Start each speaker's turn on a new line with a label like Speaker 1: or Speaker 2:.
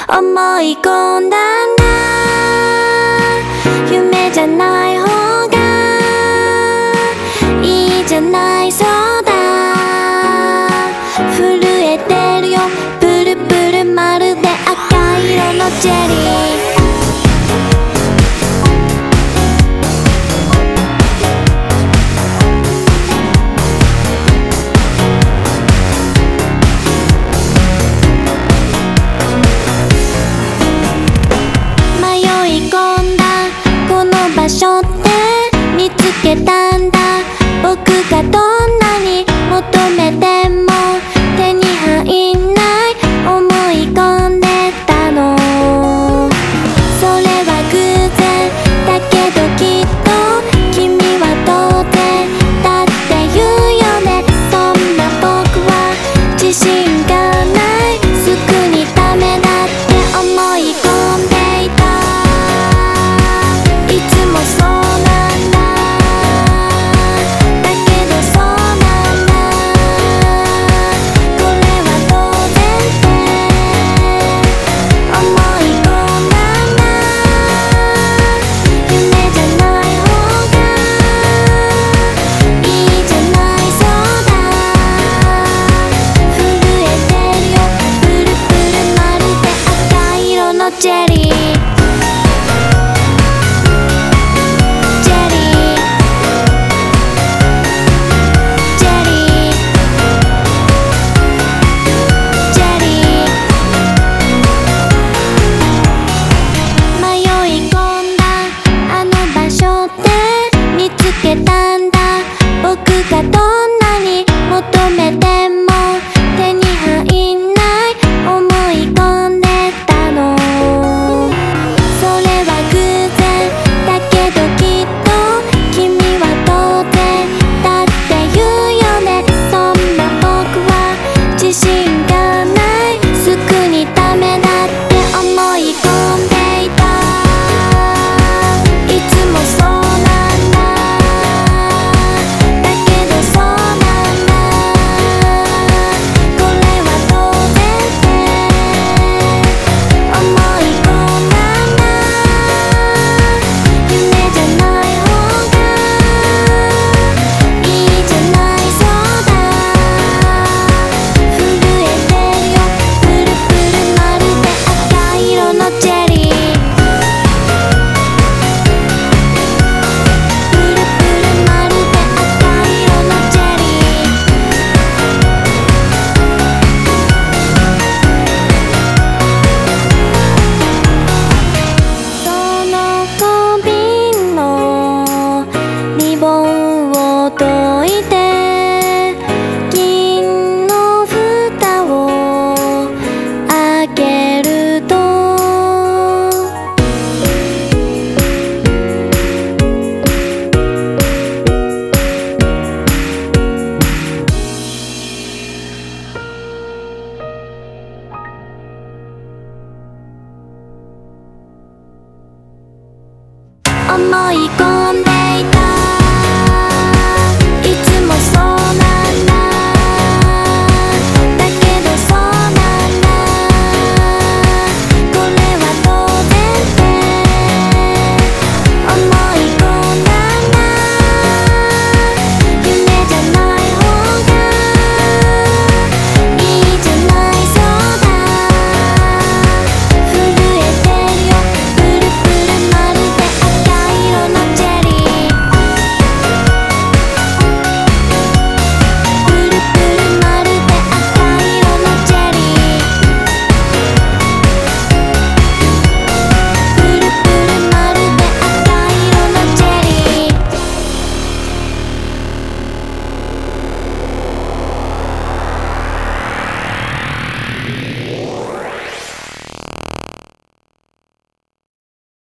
Speaker 1: 思い込んだんだ。夢じゃない方がいいじゃない。そうだ、震えてるよプルプル、まるで赤色のチェリー。場所って見つけたんだ。僕がどんなに求めても手に入んない、思い込んでたの。それは偶然だけどきっと君は当然だって言うよね。そんな僕は自信がない、すぐにダメだって思い込んでいた。いつもそうなんだ、だけどそうなんだ、これは当然って思い込んだんだ。夢じゃない方がいいじゃない。そうだ、震えてるよプルプル、まるで赤色のチェリー。